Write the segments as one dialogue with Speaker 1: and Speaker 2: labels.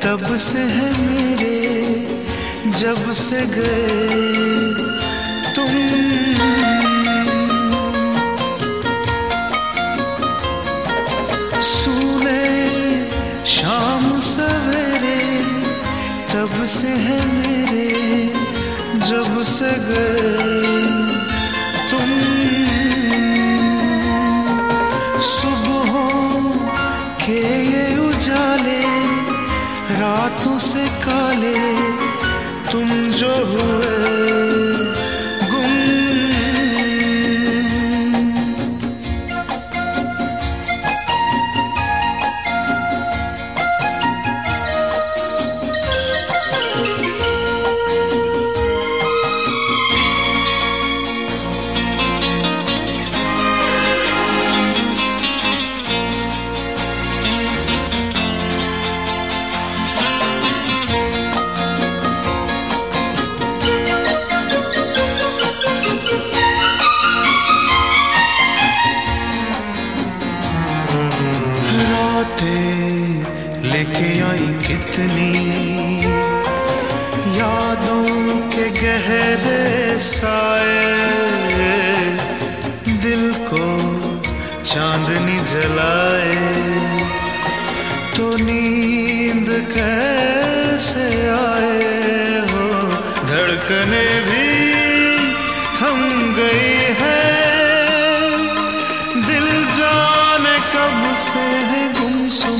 Speaker 1: तब से है मेरे, जब से गए तुम। सूने शाम सवेरे तब से है मेरे, जब से गए तुम। सुबहों के ये उजाले रातों से काले तुम जो हुए गुम। लेके आई कितनी यादों के गहरे साए, दिल को चांदनी जलाए तो नींद कैसे आए हो। धड़कने भी थम गई है, दिल जाने कब से है गुमसुम।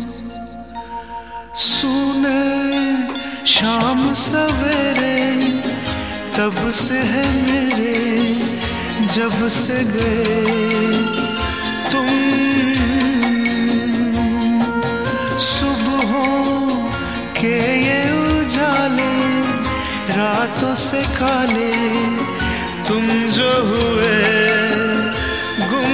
Speaker 1: सूने शाम सवेरे तब से है मेरे, जब से गए तुम। सुबहों के ये उजाले रातों से काले तुम जो हुए गुम।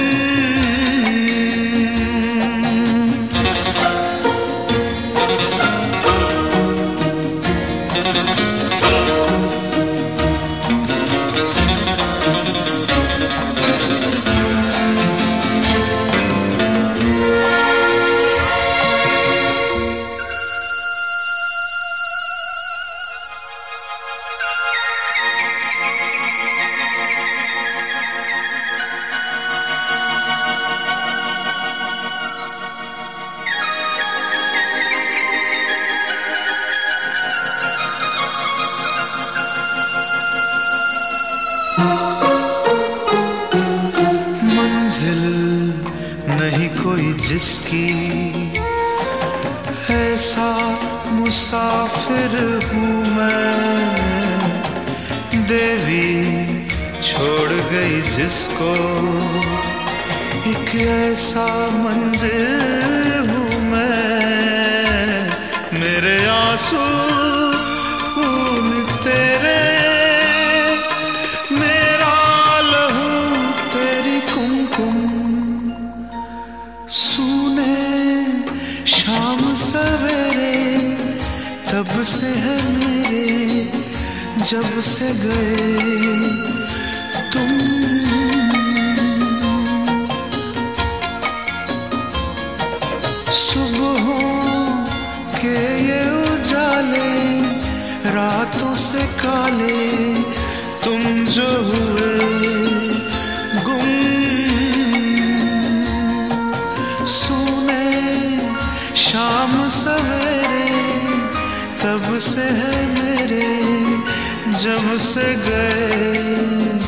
Speaker 1: मंजिल नहीं कोई जिसकी, ऐसा मुसाफिर हूँ मैं। देवी छोड़ गई जिसको, एक ऐसा मंदिर हूँ मैं। मेरे आंसू खून तेरे, शाम सवेरे तब से है मेरे, जब से गए तुम। सुबहों के ये उजाले रातों से काले तुम जो हुए गुम। शाम सवेरे तब से है मेरे, जब से गए